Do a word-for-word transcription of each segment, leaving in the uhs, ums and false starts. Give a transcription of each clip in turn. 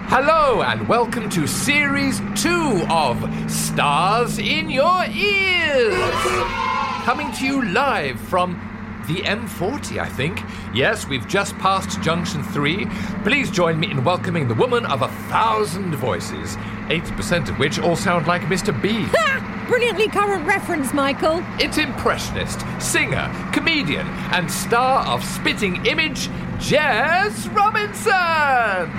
Hello and welcome to Series two of Stars in Your Ears! Coming to you live from the M forty, I think. Yes, we've just passed Junction three. Please join me in welcoming the woman of a thousand voices, eighty percent of which all sound like Mister B. Ha! Brilliantly current reference, Michael. It's impressionist, singer, comedian, and star of Spitting Image, Jess Robinson!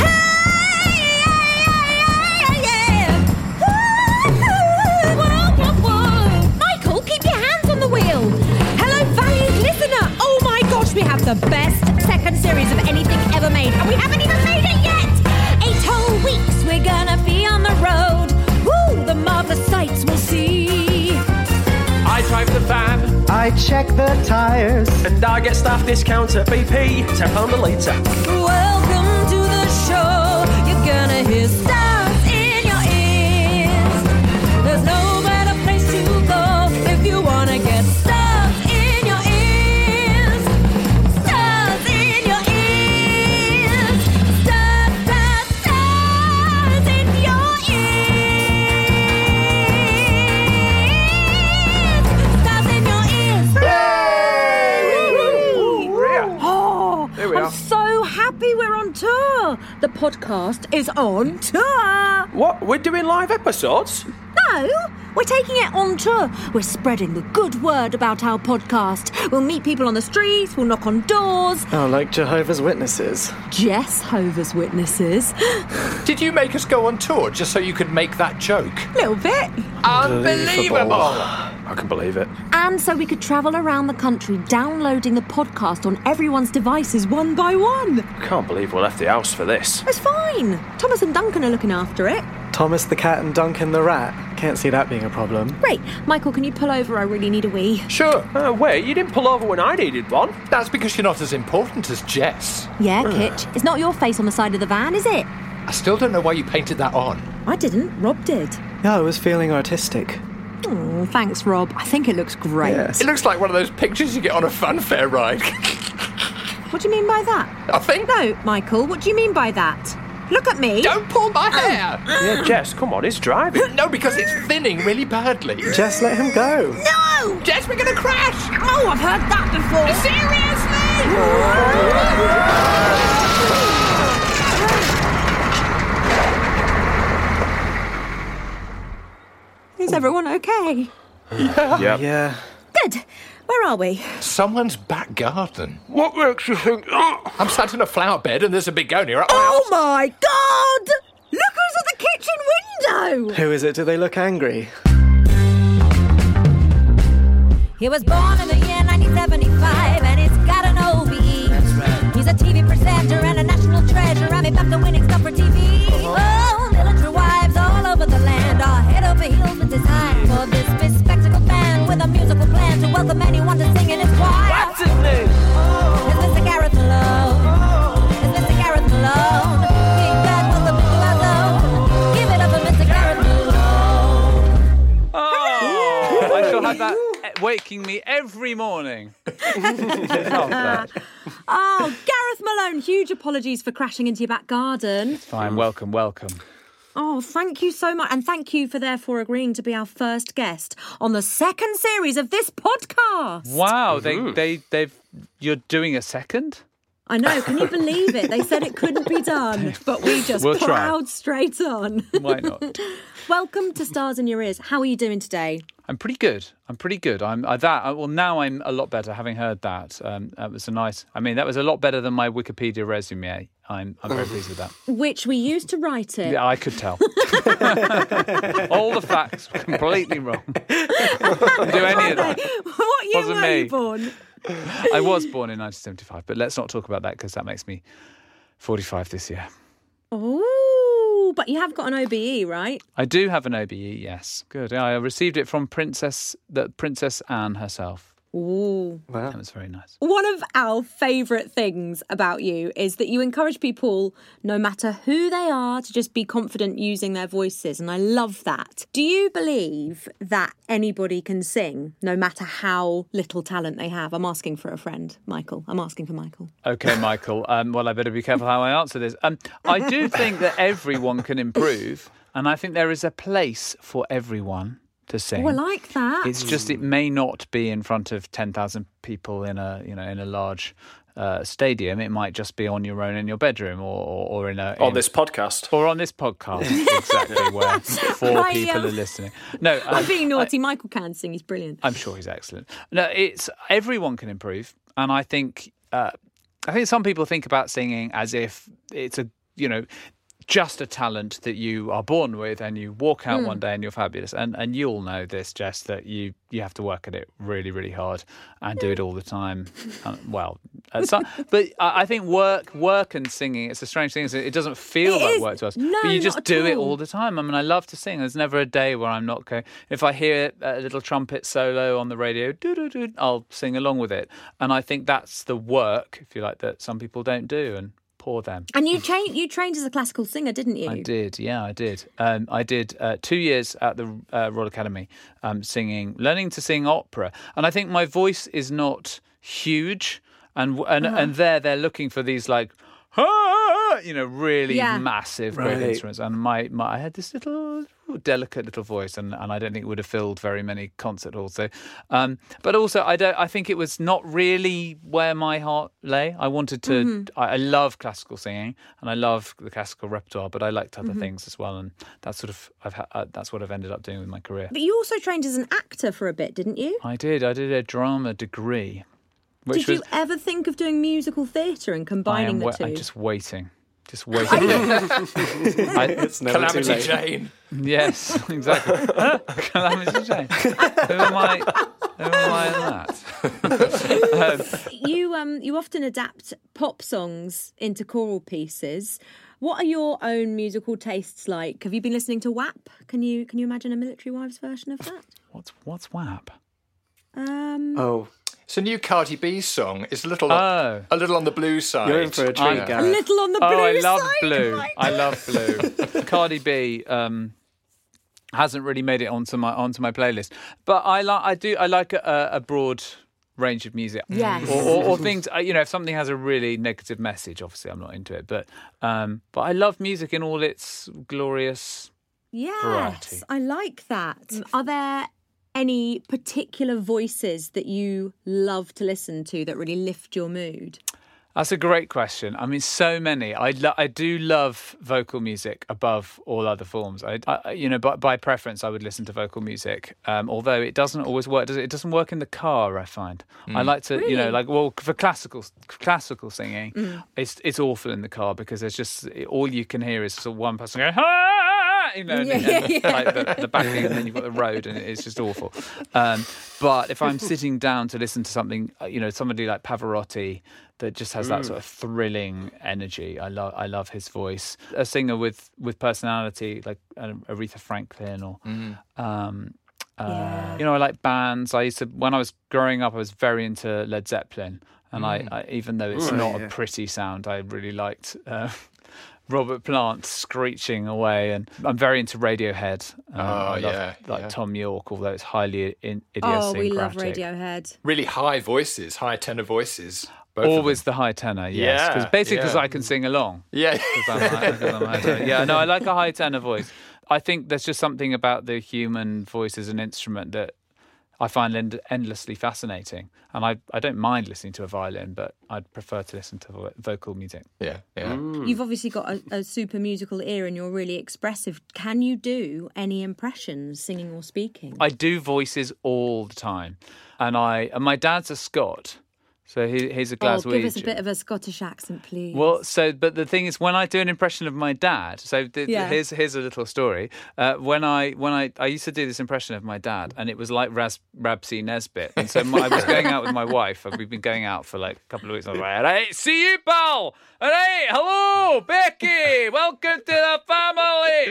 Michael, keep your hands on the wheel. Hello, valued listener. Oh my gosh, we have the best second series of anything ever made, and we haven't even made it yet. Eight whole weeks we're gonna be on the road. Woo, the marvelous sights we'll see. I drive the van. I check the tyres. And I get staff discounts at B P. ten pounds a litre. Welcome to the show. You're gonna hear stars in your ears. There's no better place to go if you wanna get stars in your ears. Stars in your ears. Stars, stars, stars in your ears. Stars in your ears. Oh, Here we I'm are. so happy we're on tour. The podcast is on tour. What? We're doing live episodes? No, we're taking it on tour. We're spreading the good word about our podcast. We'll meet people on the streets, we'll knock on doors. Oh, like Jehovah's Witnesses. Jess Hover's Witnesses. Did you make us go on tour just so you could make that joke? Little bit. Unbelievable! I can believe it. And so we could travel around the country downloading the podcast on everyone's devices one by one. Can't believe we left the house for this. It's fine. Thomas and Duncan are looking after it. Thomas the cat and Duncan the rat. Can't see that being a problem. Great. Michael, can you pull over? I really need a wee. Sure. Uh, wait, you didn't pull over when I needed one. That's because you're not as important as Jess. Yeah, Kitch. It's not your face on the side of the van, is it? I still don't know why you painted that on. I didn't. Rob did. Yeah, I was feeling artistic. Oh, thanks, Rob. I think it looks great. Yes. It looks like one of those pictures you get on a funfair ride. What do you mean by that? I think. No, Michael, what do you mean by that? Look at me. Don't pull my hair! Yeah, Jess, come on, he's driving. No, because it's thinning really badly. Just let him go. No! Jess, we're gonna crash! Oh, I've heard that before. Seriously? Is everyone okay? Yep. Yeah. Good. Where are we? Someone's back garden. What makes you think that? I'm sat in a flower bed and there's a begonia at my Oh house. my God! Look who's at the kitchen window! Who is it? Do they look angry? He was born in the year nineteen seventy-five and he's got an O B E. That's right. He's a T V presenter and a national treasure. I'm about to winning stuff for T V. Oh, military wives all over the land are head over heels with design for this bespectacled band with a musical plan to welcome anyone to sing in his choir. What's his name? It's Mister Gareth Malone. It's Mister Gareth Malone. Big bad welcome into our zone. Give it up for Mister Gareth Malone. Oh, I shall have that waking me every morning. Love that. Oh, Gareth Malone, huge apologies for crashing into your back garden. Fine, welcome, welcome. Oh, thank you so much. And thank you for therefore agreeing to be our first guest on the second series of this podcast. Wow, they, they, they've, you're doing a second? I know, can you believe it? They said it couldn't be done, but we just We'll try. plowed straight on. Why not? Welcome to Stars in Your Ears. How are you doing today? I'm pretty good. I'm pretty good. I'm uh, that. Uh, well, now I'm a lot better. Having heard that, um, that was a nice. I mean, that was a lot better than my Wikipedia resume. I'm, I'm very pleased with that. Which we used to write it. Yeah, I could tell. All the facts were completely wrong. Didn't do any of that. What year Wasn't were me. you born? I was born in nineteen seventy-five, but let's not talk about that because that makes me forty-five this year. Oh, but you have got an O B E, right? I do have an O B E, yes. Good. I received it from Princess, the Princess Anne herself. Ooh. Wow. That was very nice. One of our favourite things about you is that you encourage people, no matter who they are, to just be confident using their voices. And I love that. Do you believe that anybody can sing, no matter how little talent they have? I'm asking for a friend, Michael. I'm asking for Michael. Okay, Michael. Um, well, I better be careful how I answer this. Um, I do think that everyone can improve. And I think there is a place for everyone to sing. Oh, I like that. It's just it may not be in front of ten thousand people in a you know in a large uh, stadium. It might just be on your own in your bedroom or or, or in a On in, this podcast. or on this podcast exactly where four I, people um, are listening. No, I'm um, being naughty. Michael can sing. He's brilliant. I'm sure he's excellent. No, it's everyone can improve, and I think uh, I think some people think about singing as if it's a you know. just a talent that you are born with and you walk out mm. one day and you're fabulous. And and you all know this, Jess, that you, you have to work at it really, really hard and do it all the time. Um, well, uh, so, but I, I think work work and singing, it's a strange thing. It doesn't feel it like is. work to us. No, but you just not do at it all. all the time. I mean, I love to sing. There's never a day where I'm not going. If I hear a little trumpet solo on the radio, doo-doo-doo, I'll sing along with it. And I think that's the work, if you like, that some people don't do. And poor them. And you trained you trained as a classical singer, didn't you? I did, yeah, I did. Um, I did uh, two years at the uh, Royal Academy um, singing, learning to sing opera. And I think my voice is not huge. And and, Uh-huh. and there they're looking for these like, ah, you know, really Yeah. massive great Right. instruments. And my, my I had this little delicate little voice, and, and I don't think it would have filled very many concert halls. So, um, but also I don't. I think it was not really where my heart lay. I wanted to. Mm-hmm. I, I love classical singing, and I love the classical repertoire, but I liked other Mm-hmm. things as well, and that's sort of I've ha- uh, that's what I've ended up doing with my career. But you also trained as an actor for a bit, didn't you? I did. I did a drama degree, which Did was you ever think of doing musical theatre and I combining am the wa- two? I'm just waiting. Just waiting. I, It's never too Calamity late. Jane. yes, exactly. Calamity Jane. Who am I? Who am I in that? um, You um you often adapt pop songs into choral pieces. What are your own musical tastes like? Have you been listening to W A P? Can you can you imagine a Military Wives version of that? what's what's W A P? Um, Oh, It's a new Cardi B song. It's a little, Oh. a little on the blue side. you're in for a treat, I'm- a Gareth. little on the blue Oh, I love side. blue. Right. I love blue. Cardi B um, hasn't really made it onto my onto my playlist, but I like I do I like a, a broad range of music. Yes. Or, or, or things uh, you know, if something has a really negative message, obviously I'm not into it. But um, but I love music in all its glorious. Yes, variety. I like that. Are there any particular voices that you love to listen to that really lift your mood? That's a great question. I mean, so many. I lo- I do love vocal music above all other forms. I, I you know, by, by preference, I would listen to vocal music. Um, although it doesn't always work. Does it? It doesn't work in the car. I find. I like to, you know, Really? like well, for classical classical singing, it's it's awful in the car because there's just all you can hear is sort of one person going, ah! you know, and, Yeah, and yeah, yeah. like the, the backing, and then you've got the road, and it's just awful. Um, but if I'm sitting down to listen to something, uh, you know, somebody like Pavarotti, that just has that sort of thrilling energy. I love, I love his voice. A singer with, with personality like uh, Aretha Franklin, or um, uh, Yeah. you know, I like bands. I used to when I was growing up, I was very into Led Zeppelin, and I, I even though it's Ooh, not yeah. a pretty sound, I really liked. Uh, Robert Plant screeching away, and I'm very into Radiohead. Um, Oh, I love, yeah, like yeah. Tom York, although it's highly in, Oh, we love idiosyncratic. Radiohead. Really high voices, high tenor voices. Both of Always them. the high tenor, yes. Yeah, Because basically, because yeah. I can sing along. Yeah. 'Cause I'm high- 'cause I'm high tenor. Yeah, no, I like a high tenor voice. I think there's just something about the human voice as an instrument that I find end- endlessly fascinating. And I, I don't mind listening to a violin, but I'd prefer to listen to vo- vocal music. Yeah, yeah. You've obviously got a, a super musical ear and you're really expressive. Can you do any impressions, singing or speaking? I do voices all the time. And I and my dad's a Scot. So he, he's a Oh, Glaswegian. give us a bit of a Scottish accent, please. Well, so, but the thing is, when I do an impression of my dad, so the, Yeah. here's here's a little story. Uh, when I when I I used to do this impression of my dad, and it was like Ras, Rabsy Nesbitt. And so my, I was going out with my wife, and we've been going out for like a couple of weeks. I was like, "Hey, see you, pal! Hey, hello, Becky! Welcome to the family!"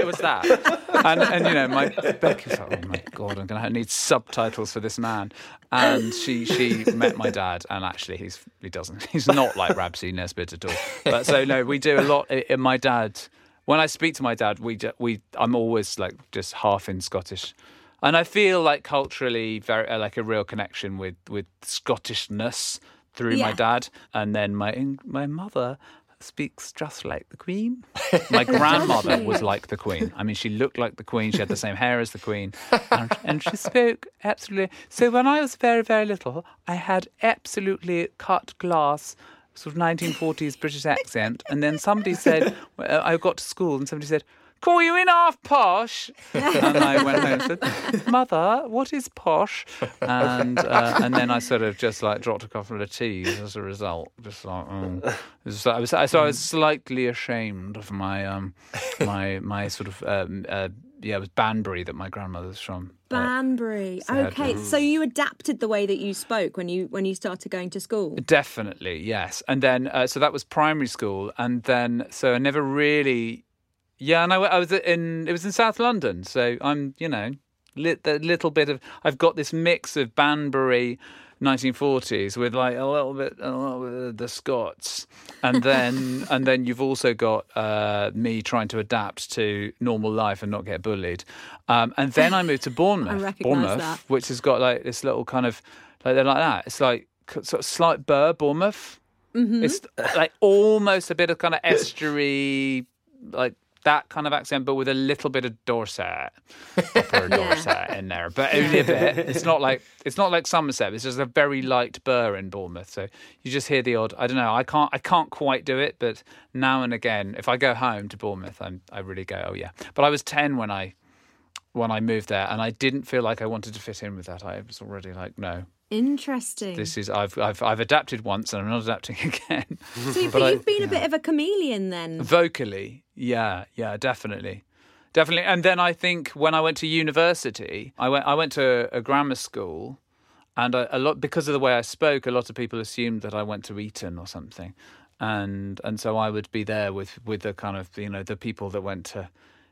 it was that. And, and you know, my Becky's like, oh my God, I'm going to need subtitles for this man. And she she met my dad, and actually he's he doesn't. He's not like Rabsy Nesbitt at all. But so, no, we do a lot. Uh, my dad, when I speak to my dad, we we I'm always like just half in Scottish. And I feel like culturally very uh, like a real connection with, with Scottishness through Yeah. my dad. And then my my mother speaks just like the Queen. My grandmother was like the Queen. I mean, she looked like the Queen. She had the same hair as the Queen. And, and she spoke absolutely. So when I was very, very little, I had absolutely cut glass sort of nineteen forties British accent. And then somebody said, well, I got to school and somebody said, call you in half posh? And I went home and said, Mother, what is posh? And uh, and then I sort of just like dropped a couple of T's as a result. Just like, oh. It was, I was, so I was slightly ashamed of my um my my sort of um, uh, yeah, it was Banbury that my grandmother's from. Banbury. So I had Okay, to- so you adapted the way that you spoke when you when you started going to school. Definitely, yes. And then uh, so that was primary school, and then so I never really. Yeah, and I, I was in. It was in South London, so I'm, you know, lit, the little bit of. I've got this mix of Banbury, nineteen forties, with like a little bit, a little bit of the Scots, and then and then you've also got uh, me trying to adapt to normal life and not get bullied, um, and then I moved to Bournemouth, recognise Bournemouth, that. which has got like this little kind of like they're like that. It's like sort of slight burr, Bournemouth. Mm-hmm. It's like almost a bit of kind of estuary, like. That kind of accent, but with a little bit of Dorset, upper Dorset in there, but only a bit. It's not like it's not like Somerset. It's just a very light burr in Bournemouth. So you just hear the odd. I don't know. I can't. I can't quite do it, but now and again, if I go home to Bournemouth, I'm. I really go. Oh yeah. But I was ten when I when I moved there, and I didn't feel like I wanted to fit in with that. I was already like, no. Interesting. This is I've I've I've adapted once, and I'm not adapting again. so you, but but I- you've been a bit of a chameleon then. Vocally, yeah, yeah, definitely, definitely. And then I think when I went to university, I went I went to a grammar school, and I, a lot because of the way I spoke, a lot of people assumed that I went to Eton or something, and and so I would be there with with the kind of you know the people that went to.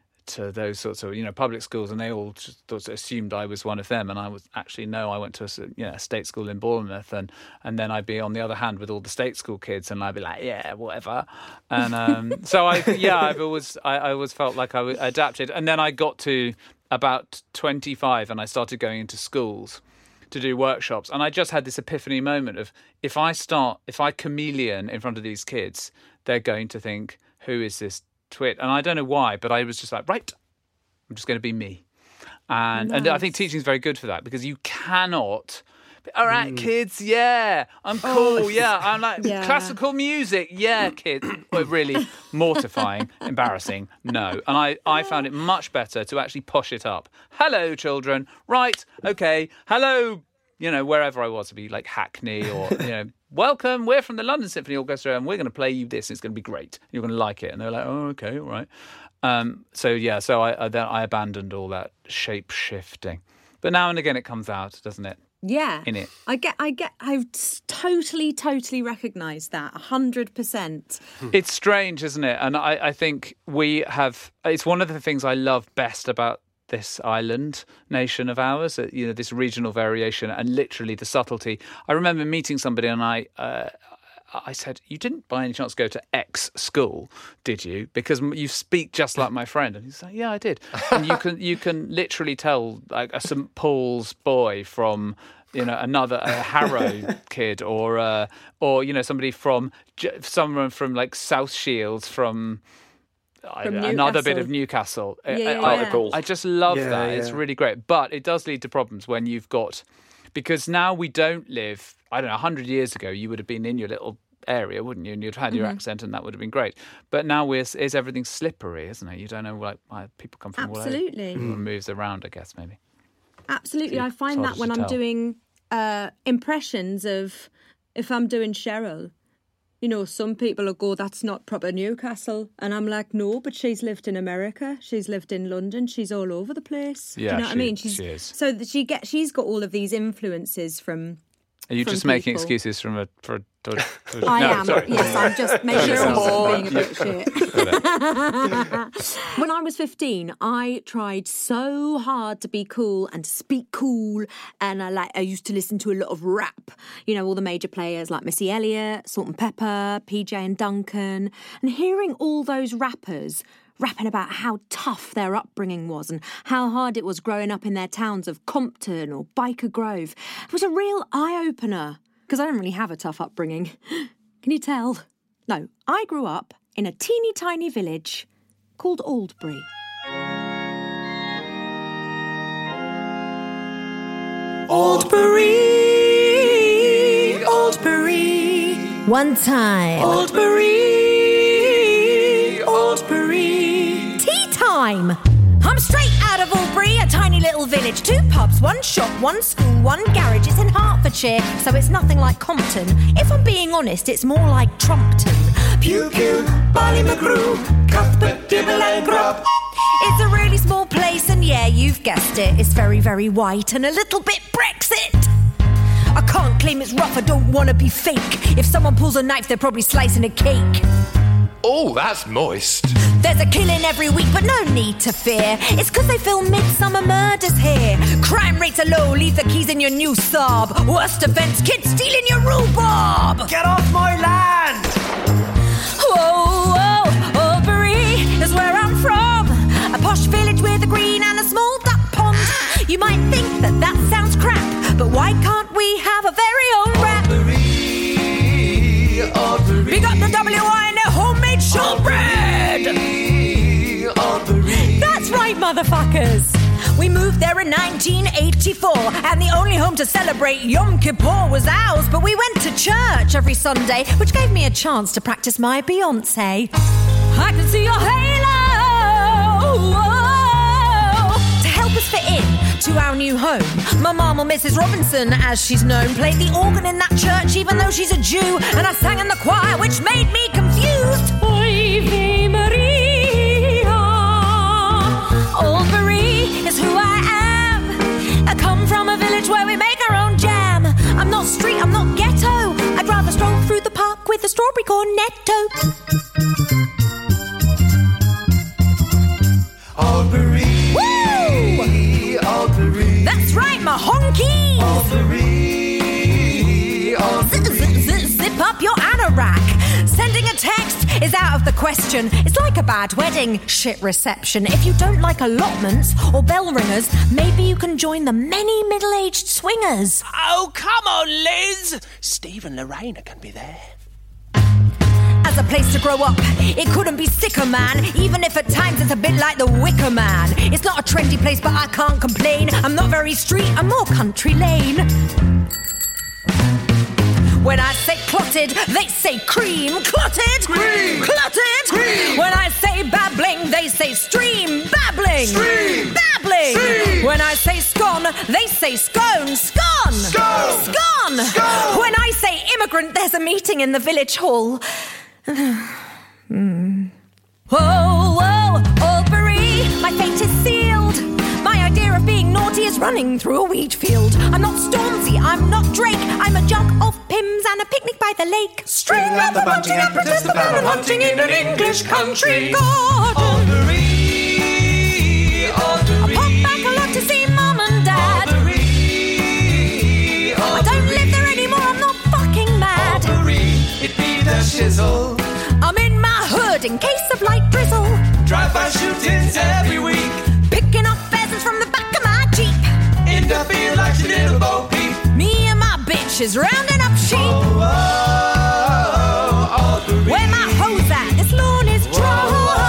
to those sorts of, you know, public schools, and they all just thought, assumed I was one of them, and I was actually, no, I went to a, you know, a state school in Bournemouth, and, and then I'd be on the other hand with all the state school kids, and I'd be like, yeah, whatever. And um, so I, yeah, I've always, I, I always felt like I adapted. And then I got to about twenty-five, and I started going into schools to do workshops, and I just had this epiphany moment of, if I start, if I chameleon in front of these kids, they're going to think, who is this twit? And I don't know why, but I was just like, right, I'm just going to be me. And and I think teaching is very good for that, because you cannot, all right, kids, yeah, I'm cool, yeah, I'm like, Yeah. classical music, yeah, kids. Well, really mortifying, embarrassing, no. And I, I found it much better to actually posh it up. Hello, children, right, okay, hello, you know, wherever I was, to be like Hackney or, you know, welcome, we're from the London Symphony Orchestra and we're going to play you this. It's going to be great. You're going to like it. And they're like, oh, okay, all right. Um, so, yeah, so I, I then I abandoned all that shape shifting. But now and again it comes out, doesn't it? Yeah. In it. I get, I get, I totally, totally recognise that, one hundred percent. It's strange, isn't it? And I, I think we have, it's one of the things I love best about this island nation of ours, uh, you know, this regional variation and literally the subtlety. I remember meeting somebody and I, uh, I said, you didn't by any chance go to X school, did you? Because you speak just like my friend. And he's like, yeah, I did. And you can you can literally tell like a Saint Paul's boy from, you know, another a Harrow kid, or uh, or you know somebody from someone from like South Shields from. I, From another bit Newcastle. of Newcastle. I- Yeah, I, yeah, I, yeah. I just love Yeah, that. It's yeah. really great. But it does lead to problems when you've got, because now we don't live, I don't know, one hundred years ago, you would have been in your little area, wouldn't you? And you'd have had your Mm-hmm. accent and that would have been great. But now we're, is everything slippery, isn't it? You don't know like, why people come from all over. Absolutely. Everyone moves around, I guess, maybe. Absolutely. Too I find hard that to when I'm tell. doing uh, impressions of, if I'm doing Cheryl, you know, some people will go, that's not proper Newcastle. And I'm like, no, but she's lived in America. She's lived in London. She's all over the place. Do Yeah, you know what I she- mean? She's, she is. So that she get, she's got all of these influences from Are you from just making people. excuses from a for a, for a, for a I no, am. Sorry. Yes, I'm just making sure I'm Sure. being a bit shit. When I was fifteen, I tried so hard to be cool and to speak cool, and I like I used to listen to a lot of rap. You know, all the major players like Missy Elliott, Salt and Pepper, P J and Duncan, and hearing all those rappers rapping about how tough their upbringing was and how hard it was growing up in their towns of Compton or Byker Grove. It was a real eye-opener, because I don't really have a tough upbringing. Can you tell? No, I grew up in a teeny tiny village called Aldbury. Aldbury, Aldbury. One time. Aldbury, Aldbury. Tea time. I'm straight out of Aldbury, a tiny little village. Two pubs, one shop, one school, one garage. It's in Hertfordshire, so it's nothing like Compton. If I'm being honest, it's more like Trumpton. Pew pew, Ballymacrew, Cuthbert, Dibble and Grub. It's a really small place, and yeah, you've guessed it. It's very, very white and a little bit Brexit. I can't claim it's rough, I don't want to be fake. If someone pulls a knife, they're probably slicing a cake. Oh, that's moist. There's a killing every week, but no need to fear. It's because they film midsummer murders here. Crime rates are low, leave the keys in your new Saab. Worst offence, kids stealing your rhubarb. Get off my land! Whoa, whoa, Aldbury is where I'm from. A posh village with a green and a small duck pond. You might think that that sounds crap, but why can't we have a very own rap? Aldbury, Aldbury. Big up the W I and their homemade shortbread. Aldbury. That's right, motherfuckers. We moved there in nineteen eighty-four, and the only home to celebrate Yom Kippur was ours. But we went to church every Sunday, which gave me a chance to practice my Beyonce. I can see your halo. To help us fit in to our new home, my mama, Missus Robinson, as she's known, played the organ in that church, even though she's a Jew. And I sang in the choir, which made me confused. Ave Maria. Aldbury is who I am. I come from a village where we make our own jam. I'm not street, I'm not ghetto. I'd rather stroll through the park with a strawberry cornetto. Aldbury. Woo! Aldbury. That's right, my honkies. Aldbury. Zip, zip, zip, zip up your anorak. Sending a text is out of the question. It's like a bad wedding. Shit reception. If you don't like allotments or bell ringers, maybe you can join the many middle-aged swingers. Oh, come on, Liz! Steve and Lorraine can be there. As a place to grow up, it couldn't be sicker, man. Even if at times it's a bit like the Wicker Man. It's not a trendy place, but I can't complain. I'm not very street, I'm more country lane. When I say clotted, they say cream. Clotted, Cream. Clotted, Cream. When I say babbling, they say stream. Babbling, Stream. Babbling. Stream. When I say scone, they say scone. Scone, Scone. Scone. Scone. When I say immigrant, there's a meeting in the village hall. mm. Whoa, whoa, Aldbury, my fate is sealed. My idea of being naughty is running through a wheat field. I'm not Stormzy, I'm not Drake. I'm a jug of Pims and a picnic by the lake. String out the bunting and protest the ban of hunting in an English country garden. Aldbury. I Aldbury. pop back a lot to see Mum and Dad. Aldbury. I don't live there anymore, I'm not fucking mad. Aldbury. It be the shizzle. I'm in my hood in case of light drizzle. Drive-by shootings every week. Picking up pheasants from the back of my Jeep. In the field like your little Bo Peep. Me and my bitches rounding up sheep. Oh, Aldbury. Where my hose at? This lawn is dry.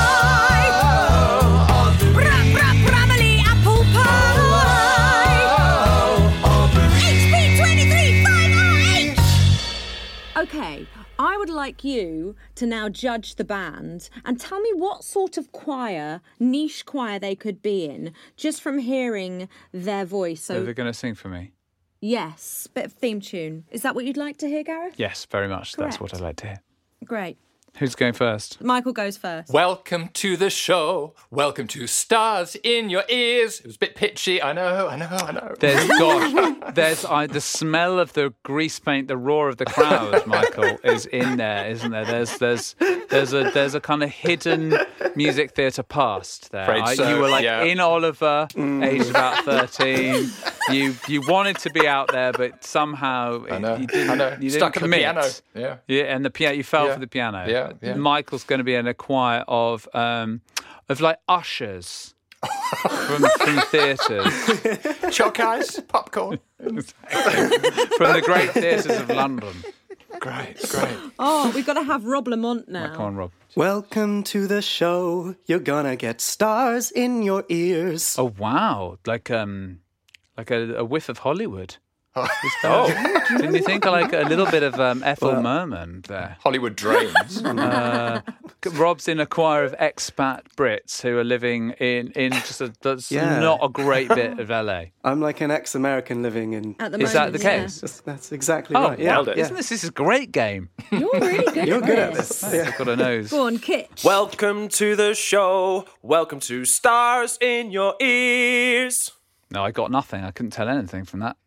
Oh, Aldbury. Brap, brap, bramily apple pie. Oh, Aldbury. H P twenty-three five R H. Okay, I would like you to now judge the band and tell me what sort of choir, niche choir they could be in, just from hearing their voice. So So, they're going to sing for me? yes, bit of theme tune. Is that what you'd like to hear, Gareth? Yes, very much. That's Correct. what I'd like to hear. Great. Who's going first? Michael goes first. Welcome to the show. Welcome to Stars in Your Ears. It was a bit pitchy. I know, I know, I know. There's gosh, there's uh, the smell of the grease paint, the roar of the crowd. Michael is in there, isn't there? There's there's there's a there's a kind of hidden music theatre past there. Afraid I- so, you were like yeah. in Oliver, aged about thirteen. You you wanted to be out there, but somehow I know, you didn't. I know. You didn't Stuck at the commit. piano. Yeah. Yeah, and the piano. You fell Yeah. for the piano. Yeah, yeah. Michael's going to be in a choir of um of like ushers from from theatres. Chalk eyes, popcorn. From the great theatres of London. Great, great. Oh, we've got to have Rob Lamont now. Come on, Rob. Welcome to the show. You're gonna get stars in your ears. Oh wow, like um, like a, a whiff of Hollywood. Oh, Didn't you think like a little bit of um, Ethel Merman there? Hollywood drains. Uh, Rob's in a choir of expat Brits who are living in in just a that's Yeah. not a great bit of L A. I'm like an ex-American living in. At the Is moment, that the yeah. case? That's, that's exactly Oh, right. Yeah, nailed it. yeah. Isn't this this is a great game? You're really good You're at good at this. this. Yeah. I've got a nose. Go on, Kitch. Welcome to the show. Welcome to Stars in Your Ears. No, I got nothing. I couldn't tell anything from that.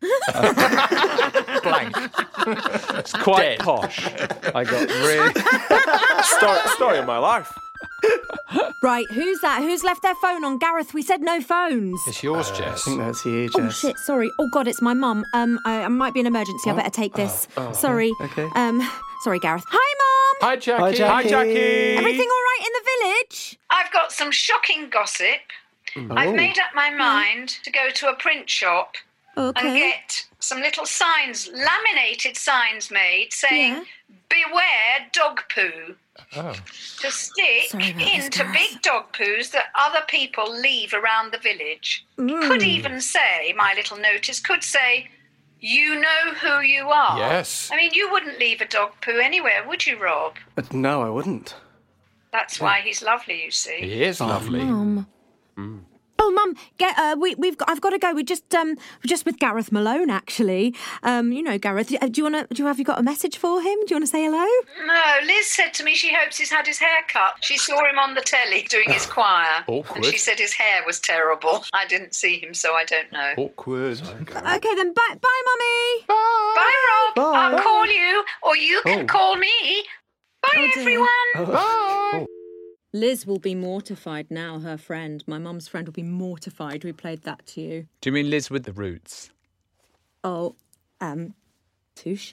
Blank. It's quite Dead. posh. I got really. Story, story of my life. Right, who's that? Who's left their phone on? Gareth, we said no phones. It's yours, I Jess. think that's you, Oh Jess. shit! Sorry. Oh god, it's my mum. Um, I, I might be an emergency. I better take this. Sorry. okay. Um, sorry, Gareth. Hi, mum. Hi, Jackie. Hi, Jackie. Hi, Jackie. Everything all right in the village? I've got some shocking gossip. I've made up my mind to go to a print shop and Okay. get some little signs, laminated signs made saying, Yeah. beware dog poo. Oh. To stick Sorry about this, into guys. big dog poos that other people leave around the village. It could even say, my little notice could say, you know who you are. Yes. I mean, you wouldn't leave a dog poo anywhere, would you, Rob? But no, I wouldn't. That's why he's lovely, you see. He is lovely. Mum. Oh, mum, get. Uh, we, we've. Got, I've got to go. We just. Um, we're just with Gareth Malone, actually. Um, you know, Gareth. Do you want to? Do you have you got a message for him? Do you want to say hello? No, Liz said to me she hopes he's had his hair cut. She saw him on the telly doing his choir. Awkward. And she said his hair was terrible. I didn't see him, so I don't know. Awkward. Okay, then. Bye, bye, mummy. Bye, Rob. Bye. I'll call you, or you can Oh. call me. Bye, Oh, dear. everyone. Bye. Liz will be mortified now, her friend. My mum's friend will be mortified we played that to you. Do you mean Liz with the roots? Oh, um, touche.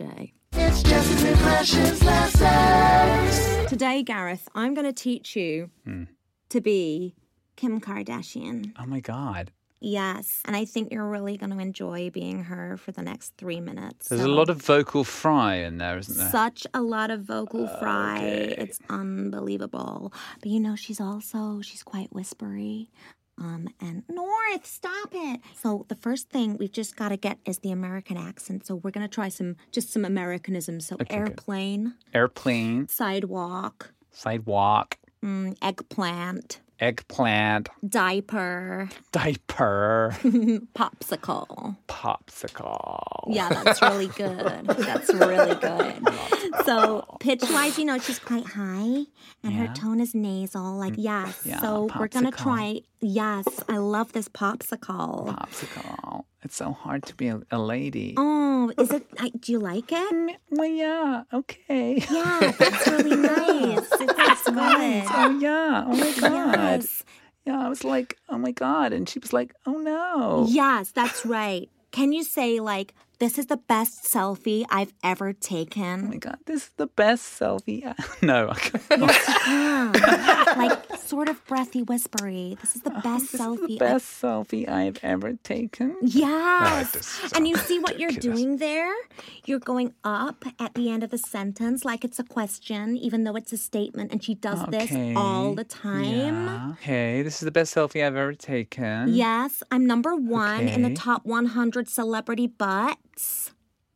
Today, Gareth, I'm going to teach you to be Kim Kardashian. Oh my God. Yes, and I think you're really going to enjoy being her for the next three minutes. There's so- a lot of vocal fry in there, isn't there? Such a lot of vocal fry. It's unbelievable. But you know, she's also, she's quite whispery. Um, and North, stop it. So the first thing we've just got to get is the American accent. So we're going to try some, just some Americanisms. So Okay, good. airplane, Airplane, sidewalk, sidewalk, mm, eggplant, eggplant, diaper, diaper, popsicle. popsicle. Yeah, that's really good. That's really good. So pitch-wise, you know, she's quite high, and her Yeah. tone is nasal. Like, yes. Yeah, so we're gonna popsicle. try. Yes, I love this popsicle. Popsicle. It's so hard to be a, a lady. Oh, is it? I, do you like it? Well, yeah, okay. Yeah, that's really nice. It's good. Oh, yeah. Oh, my God. Yes. Yeah, I was like, oh, my God. And she was like, oh, no. Yes, that's right. Can you say like, this is the best selfie I've ever Oh, my taken? God. This is the best selfie. no. I can't. Yeah. Like sort of breathy, whispery. This is the best This selfie. is the I've best selfie I've ever taken. Yes. this is And you see what you're ridiculous. doing there? You're going up at the end of the sentence like it's a question, even though it's a statement. And she does Okay. this all the time. Yeah. Okay, this is the best selfie I've ever taken. Yes, I'm number one in the Okay. top one hundred celebrity butts.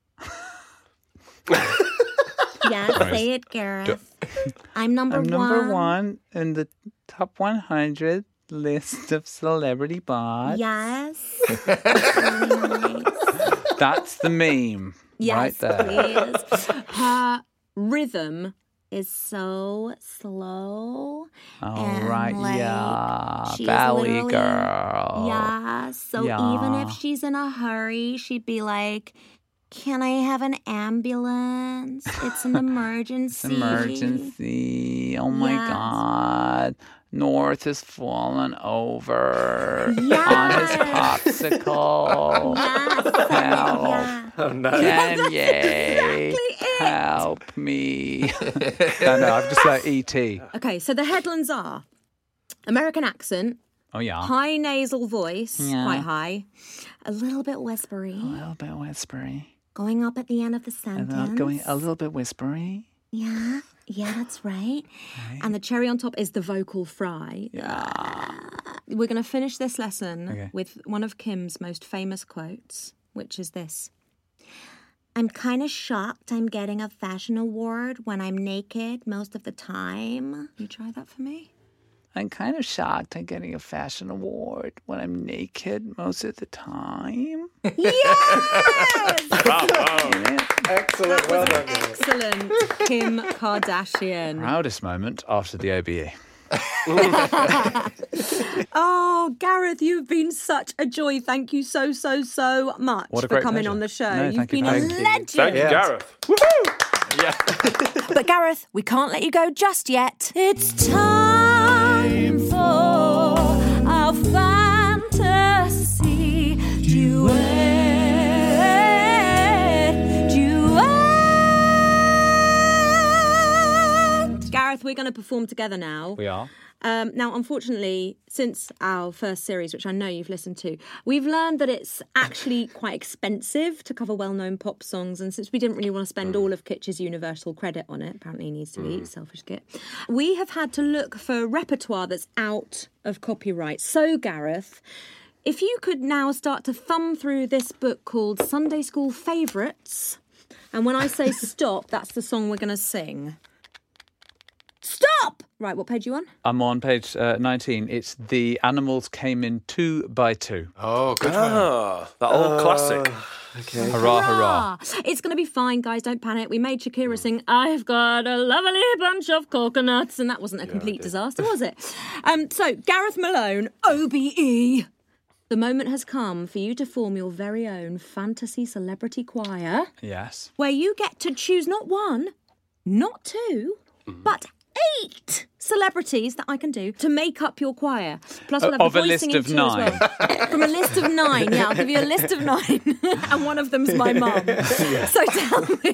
Yes, say it, Gareth. I'm number I'm one. number one in the top one hundred list of celebrity bots. Yes. That's really nice. That's the meme Yes, right there. please. Her rhythm is so slow. Oh, and, right, like, yeah. she's Valley literally- girl. Yeah, so Yeah. even if she's in a hurry, she'd be like, can I have an ambulance? It's an emergency. Emergency. Oh my Yes. God. North has fallen over Yes. on his popsicle. Yes, Help. yeah. Oh no. Kanye, exactly it. help me. no, no, I've just like E T. Okay, so the headlands are American accent, Oh, yeah. high nasal voice, Yeah. quite high. A little bit whispery. A little bit whispery. Going up at the end of the And sentence. then going a little bit whispery. Yeah, yeah, that's right. And the cherry on top is the vocal fry. We're going to finish this lesson Okay. with one of Kim's most famous quotes, which is this. I'm kind of shocked I'm getting a fashion award when I'm naked most of the time. You try that for me? I'm kind of shocked I'm getting a fashion award when I'm naked most of the time. Yes! Bravo. Excellent. Well done. Gary. Excellent, Kim Kardashian. Proudest moment after the O B E. Oh, Gareth, you've been such a joy. Thank you so, so, so much What a for great coming pleasure. on the show. No, You've thank you been for a having me. legend. Thank you, Yeah. Gareth. But Gareth, we can't let you go just yet. It's time for our fantasy duet. Duet. Gareth, we're going to perform together now. We are. Um, now, unfortunately, since our first series, which I know you've listened to, we've learned that it's actually quite expensive to cover well-known pop songs. And since we didn't really want to spend all of Kitch's universal credit on it, apparently he needs to be selfish Kit, we have had to look for repertoire that's out of copyright. So, Gareth, if you could now start to thumb through this book called Sunday School Favourites, and when I say stop, that's the song we're going to sing. Stop! Right, what page are you on? I'm on page uh, nineteen. It's The Animals Came in Two by Two. Oh, good one. Ah, that old classic. Okay. Hurrah, hurrah. Ah, it's going to be fine, guys. Don't panic. We made Shakira sing, I've got a lovely bunch of coconuts. And that wasn't a complete disaster, was it? Um, so, Gareth Malone, O B E. The moment has come for you to form your very own fantasy celebrity choir, Yes. where you get to choose not one, not two, but eight celebrities that I can do to make up your choir. Plus, we'll have Of the a voice list singing of too as nine. well. From a list of nine, yeah, I'll give you a list of nine, and one of them's my mum. So tell me.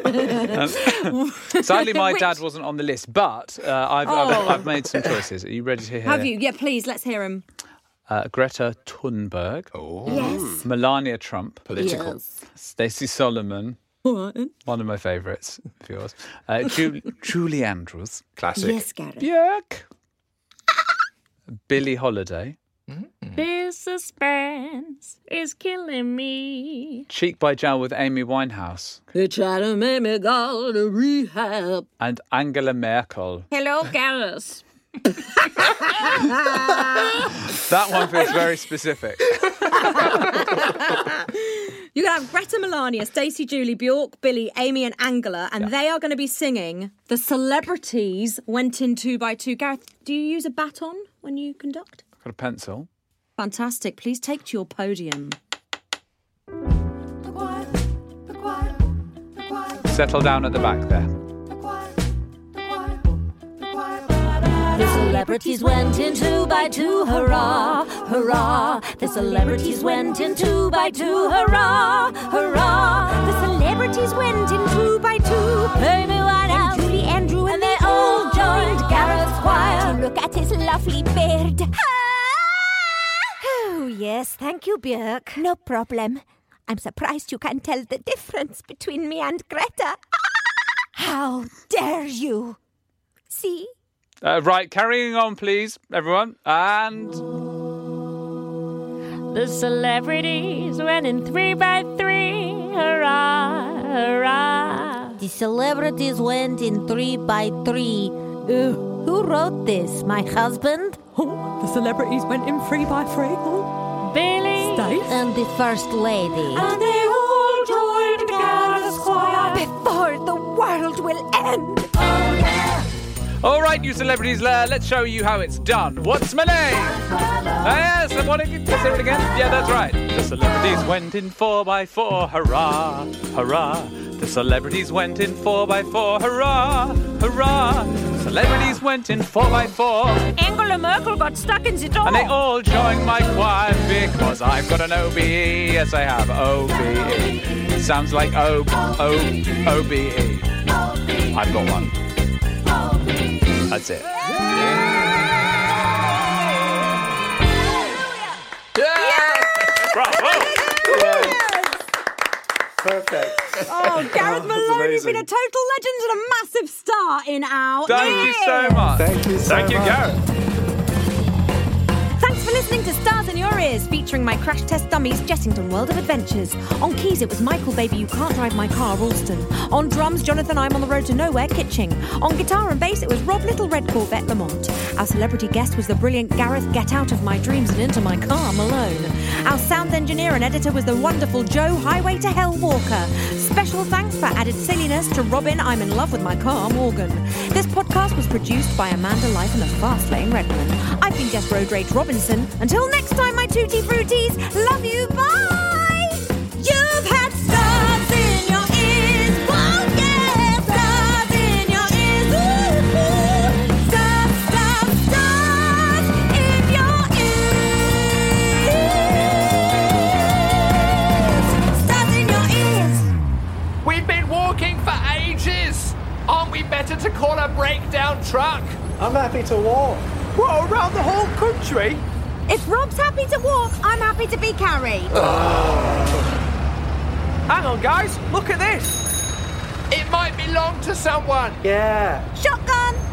Sadly, my Which- dad wasn't on the list, but uh, I've, Oh. I've, I've made some choices. Are you ready to hear? Have you? Yeah, please, let's hear him. Uh, Greta Thunberg, Oh, Yes. Melania Trump, political. Stacey Solomon, All right. one of my favourites of yours, uh, Ju- Julie Andrews, Classic. Yes, Gareth. Björk, Billie Holiday, This suspense is killing me. Cheek by Jowl with Amy Winehouse, They try to make me go to rehab. and Angela Merkel. Hello, Gareth. That one feels very specific. You're going to have Greta, Melania, Stacey, Julie, Bjork, Billy, Amy and Angela, and they are going to be singing The Celebrities Went in Two by Two. Gareth, do you use a baton when you conduct? Got a pencil. Fantastic. Please take to your podium. Settle down at the back there. The celebrities went in two by two, hurrah, hurrah. The celebrities went in two by two, hurrah, hurrah. The celebrities went in two by two. Amy Winehouse, and Julie Andrews, and they all joined Gareth's choir to look at his lovely beard. Oh, yes, thank you, Björk. No problem. I'm surprised you can tell the difference between me and Greta. How dare you? See? Uh, right, carrying on, please, everyone. And The celebrities went in three by three. Hurrah, hurrah. The celebrities went in three by three. Uh, who wrote this? My husband? Oh, the celebrities went in three by three. Oh. Billy. Stace. And the first lady. And they all joined Gareth's choir. Before the world will end. Oh, All right, you celebrities, uh, let's show you how it's done. What's my name? Ah, yes, I want to get say it again. Yeah, that's right. The celebrities went in four by four. Hurrah, hurrah. The celebrities went in four by four. Hurrah, hurrah. Celebrities went in four by four. Angela Merkel got stuck in the door. And they all joined my choir because I've got an O B E. Yes, I have O B E. Sounds like O O O B E. I've got one. That's it. Bravo! Perfect. Oh, Gareth Maloney, you've been a total legend and a massive star in our Thank you ears. so much. Thank you so Thank you, much. Gareth. Thanks for listening to Stars in Your Ears, featuring my crash test dummies, Jessington World of Adventures. On keys, it was Michael Baby You Can't Drive My Car, Ralston. On drums, Jonathan I'm on the Road to Nowhere, Kitching. On guitar and bass, it was Rob Little Red Corvette, Lamont. Our celebrity guest was the brilliant Gareth Get Out of My Dreams and Into My Car, Malone. Our sound engineer and editor was the wonderful Joe Highway to Hell Walker. Special thanks for added silliness to Robin I'm in love with my car, Morgan. This podcast was produced by Amanda Life and the Fast Lane Redman. I've been Jess Road Rage Robinson. Until next time, my tutti fruities, love you, bye! You've had stars in your ears, whoa, yeah, stars in your ears, ooh, ooh. Stars, stars, stars in your ears. Stars in your ears. We've been walking for ages. Aren't we better to call a breakdown truck? I'm happy to walk. What, around the whole country? If Rob's happy to walk, I'm happy to be carried. Hang on, guys. Look at this. It might belong to someone. Yeah. Shotgun!